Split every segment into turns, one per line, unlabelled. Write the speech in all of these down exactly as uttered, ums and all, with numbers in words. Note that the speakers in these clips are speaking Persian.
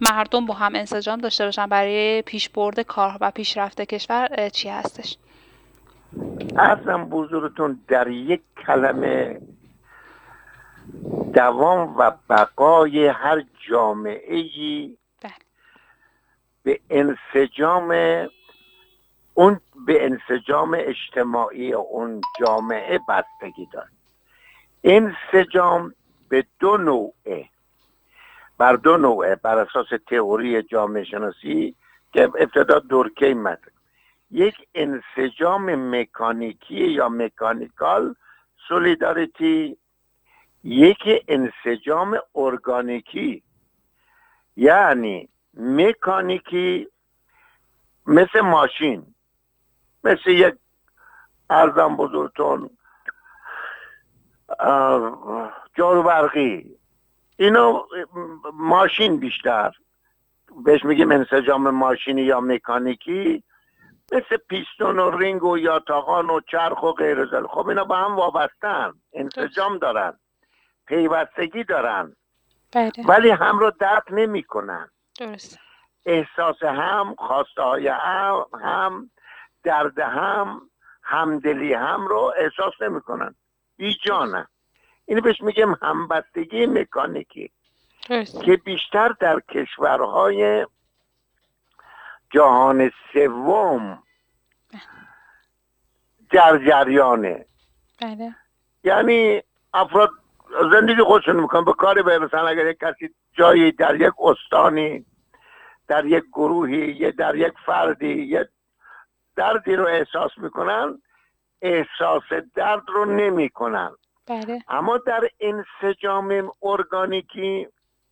مردم با هم انسجام داشته باشن برای پیشبرد کار و پیشرفت کشور چی هستش؟
عرضم بزرگتون در یک کلمه دوام و بقای هر جامعه‌ای به انسجام اون به انسجام اجتماعی اون جامعه بستگی داره. انسجام به دو نوعه، بر دو نوعه بر اساس تئوری جامعه شناسی که ابتدا دورکیم مطرح. یک انسجام مکانیکی یا مکانیکال سولیداریتی، یک انسجام ارگانیکی یعنی مکانیکی مثل ماشین، مثل یک ارزم بزرگتون جارو برقی، اینو ماشین بیشتر بهش میگیم انسجام ماشینی یا مکانیکی، مثل پیستون و رینگ و یاتاقان و چرخ و غیر ذلک. خب اینا با هم وابستن، انسجام دارن، پیوستگی دارن، ولی هم رو درک نمی کنن.
درست.
احساس هم، خواسته های هم، هم درد هم، همدلی هم رو احساس نمی کنن، بی جانن. اینو بهش میگم همبستگی مکانیکی
درست.
که بیشتر در کشورهای جهان سوم در جریانه.
بله.
یعنی افراد زندگی خودشون میکنن، به کاری به مثلا اگر یک کسی جایی در یک استانی، در یک گروهی، یا در یک فردی یه دردی رو احساس میکنن، احساس درد رو نمیکنن.
بله.
اما در انسجام ارگانیکی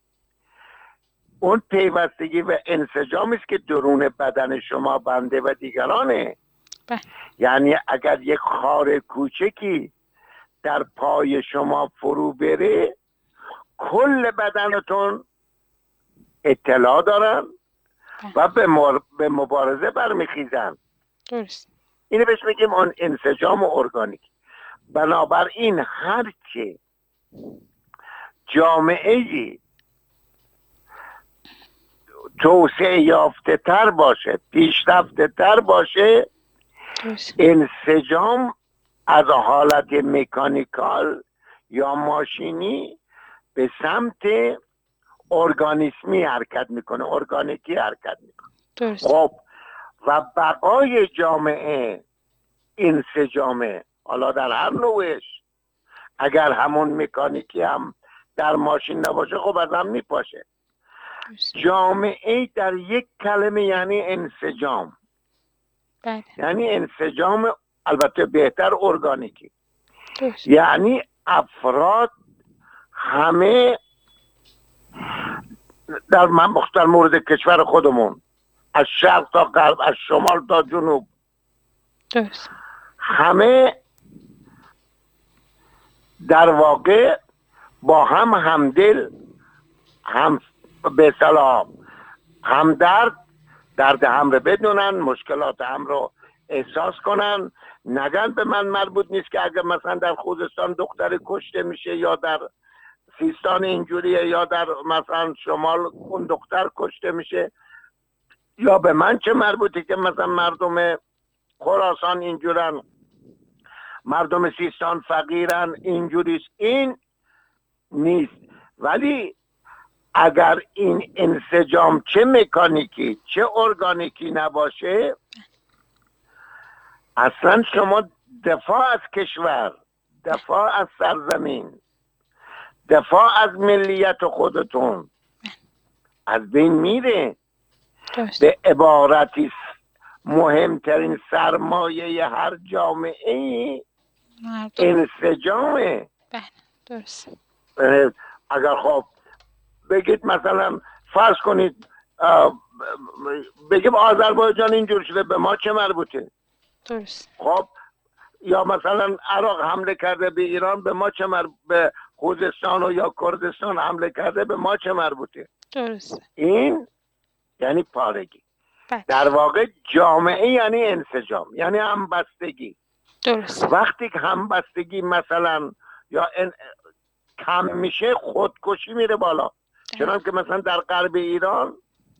اون پیوستگی و انسجامی است که درون بدن شما بنده و دیگرانه.
بله.
یعنی اگر یک خار کوچکی در پای شما فرو بره، کل بدنتون اطلاع دارن و به, مر... به مبارزه برمیخیزن.
درست.
اینو بهش میگیم اون انسجام ارگانیک. بنابراین هر که جامعه‌ای توسعه یافته تر باشه، پیشرفته تر باشه،
درست.
انسجام از حالت مکانیکال یا ماشینی به سمت ارگانیسمی حرکت میکنه، ارگانیکی حرکت میکنه.
درست.
خب و بقای جامعه انسجامه، حالا در هر نوعش. اگر همون مکانیکی هم در ماشین نباشه خب از هم میپاشه. جامعه در یک کلمه یعنی انسجام.
بله.
یعنی انسجام، البته بهتر ارگانیکی.
درست.
یعنی افراد همه در من در مورد کشور خودمون، از شرق تا غرب، از شمال تا جنوب،
درست.
همه در واقع با هم همدل، هم به اصطلاح همدرد، درد هم رو بدونن، مشکلات هم رو احساس کنن، نگن به من مربوط نیست که اگر مثلا در خوزستان دختر کشته میشه یا در سیستان اینجوریه یا در مثلا شمال اون دختر کشته میشه، یا به من چه مربوطه که مثلا مردم خراسان اینجورن، مردم سیستان فقیرن، اینجوریست. این نیست. ولی اگر این انسجام چه مکانیکی چه ارگانیکی نباشه، اصلا شما دفاع از کشور، دفاع از سرزمین، دفاع از ملیت خودتون از بین میره. به عبارتی مهمترین سرمایه هر جامعه انسجامه.
بله درست.
اگر خب بگید مثلا فرض کنید بگیم آذربایجان اینجور شده، به ما چه مربوطه؟
درست.
خب یا مثلا عراق حمله کرده به ایران، به ما چه مربوطه؟ به خوزستان و یا کردستان حمله کرده، به ما چه مربوطه؟
درست.
این یعنی پارگی.
بله.
در واقع جامعه یعنی انسجام، یعنی همبستگی.
درست.
وقتی که همبستگی مثلا یا ان... کم میشه، خودکشی میره بالا. چنان که مثلا در غرب ایران،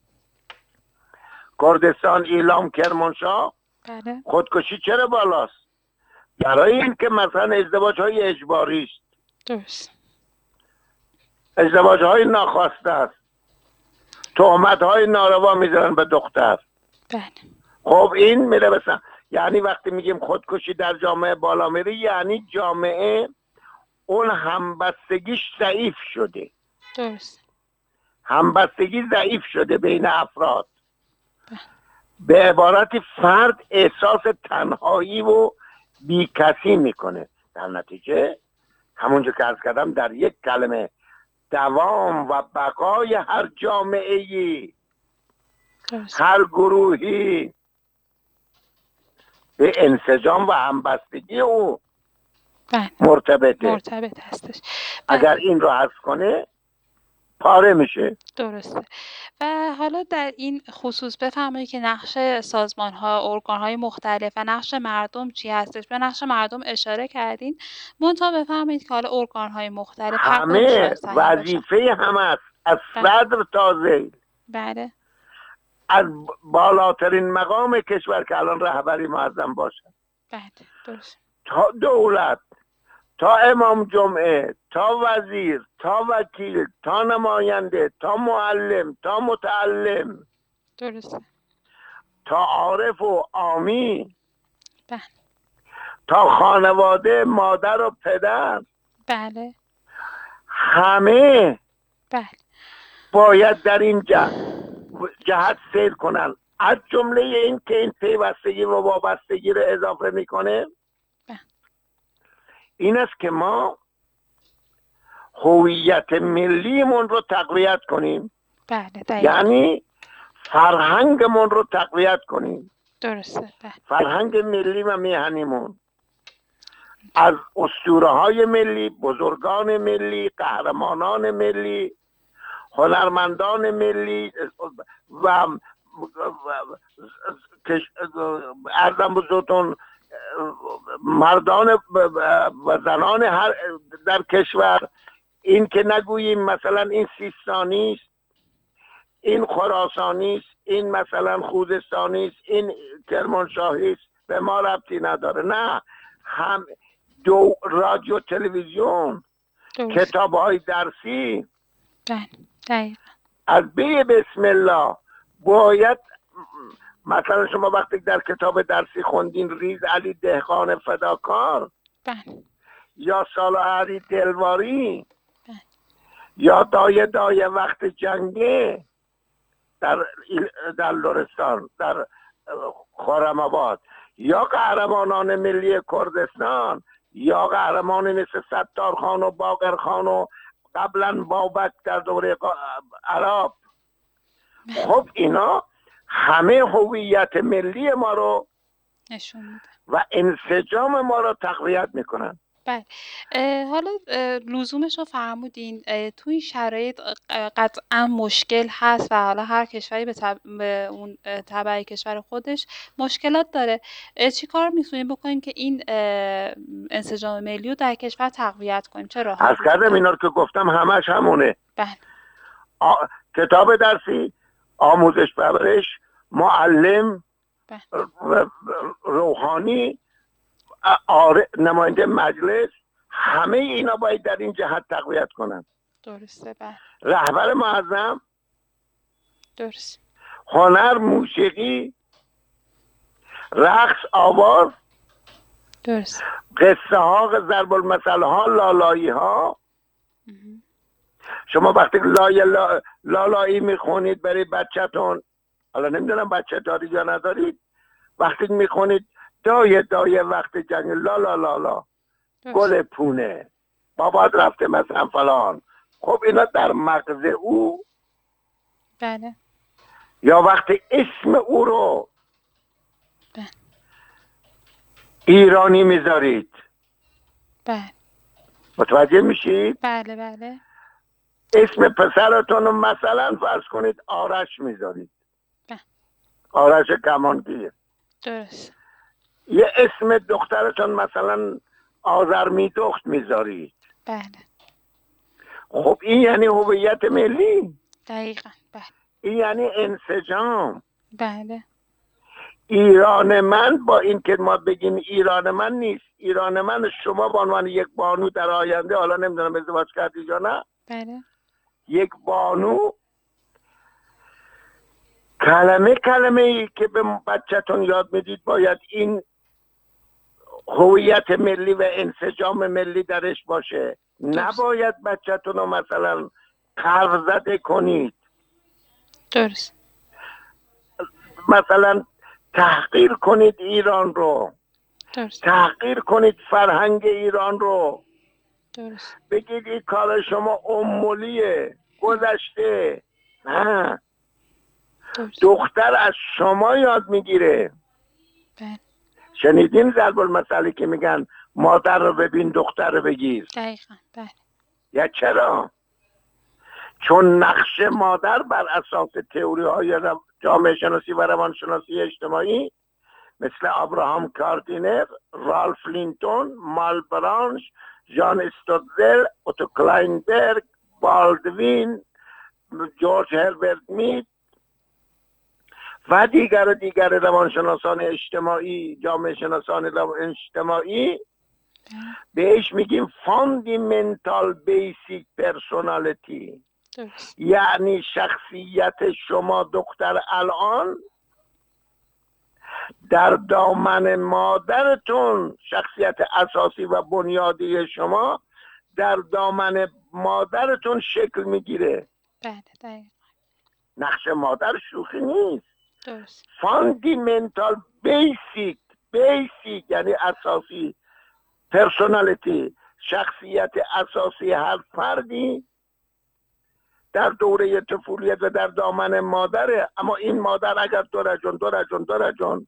کردستان، ایلام، کرمانشاه،
بله
خودکشی چرا بالاست؟ برای این که مثلا ازدواج های اجباری است،
درست.
ازدواج های ناخواسته است، تهمت های ناروا میذارن به دختر.
بله
خب این میره مثلا، یعنی وقتی میگیم خودکشی در جامعه بالا میره، یعنی جامعه اون همبستگیش ضعیف شده،
درست.
همبستگی ضعیف شده بین افراد. به عبارتی فرد احساس تنهایی و بیکسی میکنه. در نتیجه همونجا که عرض کردم، در یک کلمه دوام و بقای هر جامعه‌ای، هر گروهی به انسجام و همبستگی او
بله.
مرتبطه.
مرتبط هستش.
اگر این رو حذف کنه پاره میشه.
درسته. و حالا در این خصوص بفرمایید که نقش سازمان ها، ارگان های مختلف و نقش مردم چی هستش؟ به نقش مردم اشاره کردین، منتها بفرمایید که حالا ارگان های مختلف
همه وظیفه هم است، از صدر تا ذیل.
بله.
از بالاترین مقام کشور که الان رهبری معظم باشه،
بله درست،
تا دولت، تا امام جمعه، تا وزیر، تا وکیل، تا نماینده، تا معلم، تا متعلم،
درست،
تا عارف و عامی،
بله،
تا خانواده، مادر و پدر،
بله،
همه
بله
باید در این جهت, جهت سیر کنن. از جمله این که این پیوستگی و وابستگی رو اضافه میکنه، این است که ما هویت ملیمون رو تقویت کنیم.
بله دقیقا.
یعنی فرهنگمون رو تقویت کنیم.
درسته. بله.
فرهنگ ملی و میهنیمون، از اسطوره های ملی، بزرگان ملی، قهرمانان ملی، هنرمندان ملی و ارزم بزرگتون مردان و زنان هر در کشور. این که نگوییم مثلا این سیستانی است، این خراسانی است، این مثلا خوزستانی است، این کرمانشاهی است، به ما ربطی نداره. نه، هم دو رادیو، تلویزیون، کتاب های درسی،
بله
از بی بسم الله باید، مثلا شما وقتی در کتاب درسی خوندین ریز علی دهقان فداکار،
بله،
یا سالار علی دلواری، بله، یا دایه دایه وقت جنگه در در لرستان، در خرم‌آباد، یا قهرمانان ملی کردستان، یا قهرمان مثل ستار خان و باقر خان و قبلا بابک در دوره عرب. خب اینا همه هویت ملی ما رو
نشون میده
و انسجام ما رو تقویت میکنن.
بله. حالا لزومش رو فرمودین. تو این شرایط قطعا مشکل هست و حالا هر کشوری به, تب... به اون تبع کشور خودش مشکلات داره. چی کار میتونیم بکنیم که این انسجام ملی رو در کشور تقویت کنیم؟ چه راهی؟
از کردم اینا رو که گفتم همش همونه.
بله.
آ... کتاب درسی، آموزش پرورش، معلم،
بله.
روحانی، آره، نماینده مجلس، همه اینا باید در این جهت تقویت کنن.
درسته. بله.
رهبر معظم،
درست،
هنر، موسیقی، رقص، آواز،
درست،
قصه ها، ضرب المثل ها، لالایی ها. شما وقتی لای لا... لالایی میخونید برای بچه‌تون، حالا نمیدونم بچه دارید یا ندارید، وقتی میخونید دایه دایه وقت جنگ، لا لا لا لا، گل پونه، بابات رفته مثلا فلان. خب اینا در مغز او.
بله.
یا وقتی اسم او رو
بله.
ایرانی میذارید.
بله.
متوجه میشید؟
بله بله.
اسم پسرتون رو مثلا فرض کنید آرش میذارید.
بله.
آرش کمانگیر.
درست.
یه اسم دخترتون مثلا آذرمیدخت میذارید.
بله.
خب این یعنی هویت ملی،
دقیقاً. بله
این یعنی انسجام.
بله
ایران من، با این که ما بگیم ایران من نیست، ایران من شما به عنوان یک بانو در آینده، حالا نمیدونم ازدواج کردی یا نه،
بله
یک بانو کلمه کلمه ای که به بچه‌تون یاد میدید باید این هویت ملی و انسجام ملی درش باشه. نباید بچه‌تون رو مثلا قرض زده کنید،
درست.
مثلا تحقیر کنید ایران رو،
درست.
تحقیر کنید فرهنگ ایران رو،
درست.
بگید این کار شما امولیه گذشته. نه،
درست.
دختر از شما یاد میگیره.
بله
شنیدین ضرب المثلی که میگن مادر رو ببین دختر رو بگیر؟
دقیقاً. بله
یا چرا؟ چون نقش مادر بر اساس تئوری های جامعه شناسی و روانشناسی اجتماعی مثل ابراهام کاردینر، رالف لینتون، مال برانش، جان استودزل، اوتو کلاینبرگ، بالدوین، جورج هربرت مید و دیگر و دیگر روانشناسان اجتماعی، جامعه شناسان اجتماعی بهش میگیم فاندیمنتال بیسیک پرسونالیتی. یعنی شخصیت شما دختر الان در دامن مادرتون، شخصیت اساسی و بنیادی شما در دامن مادرتون شکل میگیره.
بله دقیقاً.
نقش مادر شوخی نیست.
درست.
فاندیمنتال بیسیک، بیسیک یعنی اساسی، پرسونالیتی، شخصیت اساسی هر فردی در دوره طفولیت و در دامن مادره. اما این مادر اگر دورجون دورجون دورجون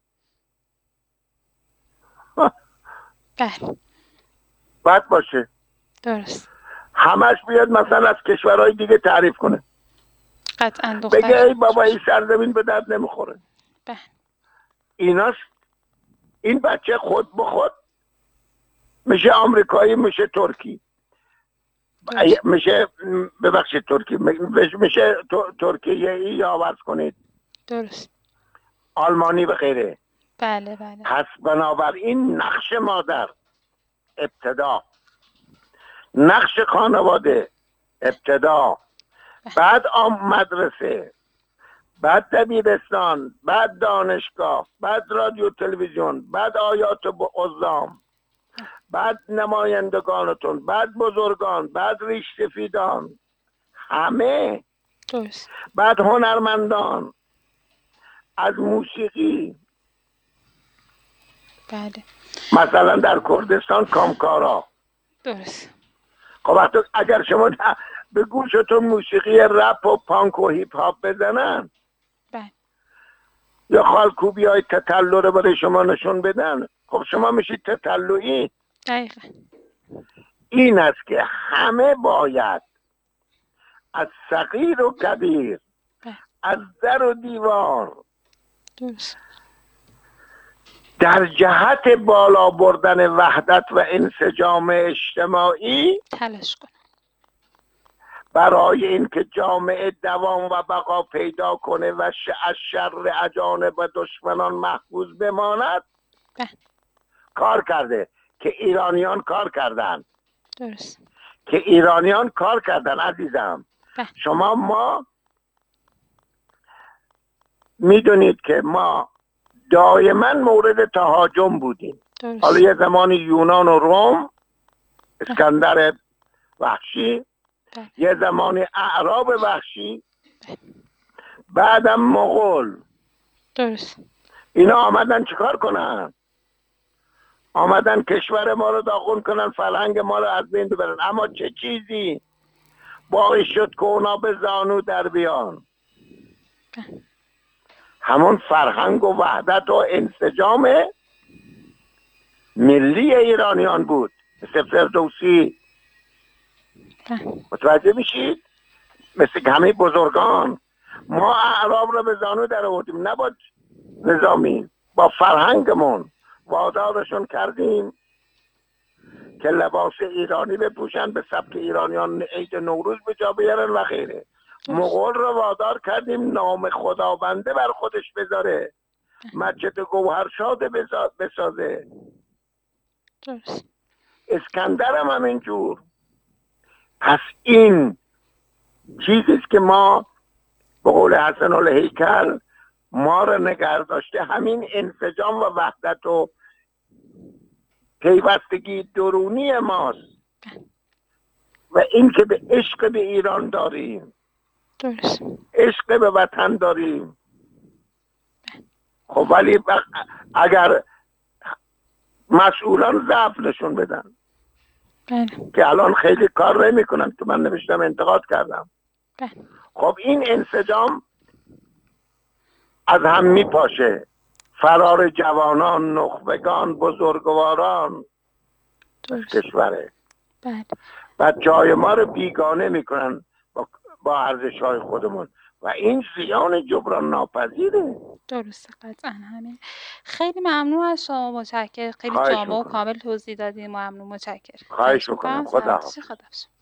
بله
بد باشه،
درست،
همش بیاد مثلا از کشورهای دیگه تعریف کنه،
قطعا دختر
بگه ای بابا این سرزمین به درد نمیخوره.
بله
ایناست. این بچه خود به خود میشه آمریکایی، میشه ترکی،
درست.
میشه ببخشید ترکی میشه ترکیه ای یا عوض کنید
درست.
آلمانی و غیره.
بله بله.
پس بنابراین نقش مادر ابتدا، نقش خانواده ابتدا، بعد آم مدرسه، بعد دبیرستان، بعد دانشگاه، بعد رادیو تلویزیون، بعد آیات و عظام، بعد نمایندگانتون، بعد بزرگان، بعد ریش سفیدان، همه.
درست.
بعد هنرمندان، از موسیقی،
بله
مثلا در کردستان کامکارا.
درست.
خب وقتی اگر شما به گوشتون موسیقی رپ و پانک و هیپ هاپ بزنن،
بله
یا خالکوبی های تتلو رو برای شما نشون بدن، خب شما میشید تتلویی.
دقیقا.
این است که همه باید از صغیر و کبیر،
بله
از در و دیوار،
درست.
در جهت بالا بردن وحدت و انسجام اجتماعی
تلاش کنم
برای اینکه جامعه دوام و بقا پیدا کنه و از شر اجانب و دشمنان محفوظ بماند.
بله
کار کرده که ایرانیان کار کردن،
درست.
که ایرانیان کار کردن عزیزم.
بله.
شما ما میدونید که ما دائما مورد تهاجم بودیم.
درست.
حالا یه زمانی یونان و روم، اسکندر وحشی،
بله.
یه زمانی اعراب وحشی، بعدم مغول.
درست.
اینا آمدن چیکار کنن؟ آمدن کشور ما رو داغون کنن، فرهنگ ما رو از بین ببرن. اما چه چیزی باعث شد که اونا به زانو در بیان؟
بله.
همون فرهنگ و وحدت و انسجام ملی ایرانیان بود، مثل فردوسی.
بله.
متوجه میشید؟ مثل همه بزرگان. ما اعراب رو به زانو در آوردیم، نه با نظامی، با فرهنگمون وادارشون کردیم که لباس ایرانی بپوشن، به سبک ایرانیان عید نوروز به جا بیارن و غیره. مغول رو وادار کردیم نام خداونده بر خودش بذاره، مسجد گوهرشاد بسازه.
درست.
اسکندر هم همینجور. پس این چیزیست که ما به قول حسن الهیکل ما رو نگه داشته، همین انسجام و وحدت و پیوستگی درونی ماست و این که به عشق به ایران داریم،
درست.
عشق به وطن داریم. خب ولی اگر مسئولان ضعف نشون بدن
بله.
که الان خیلی کار نمی کنن که من نوشتم انتقاد کردم،
بله.
خب این انسجام از هم می پاشه. فرار جوانان، نخبگان، بزرگواران از کشوره.
بله.
و جای ما رو بیگانه میکنن با, با ارزش های خودمون و این زیان جبران ناپذیره.
درسته، قطعا همین. خیلی ممنون از شما، متشکرم. خیلی جامع و کامل توضیح دادیم. ممنون، متشکرم.
خواهش میکنم. خدا
خدا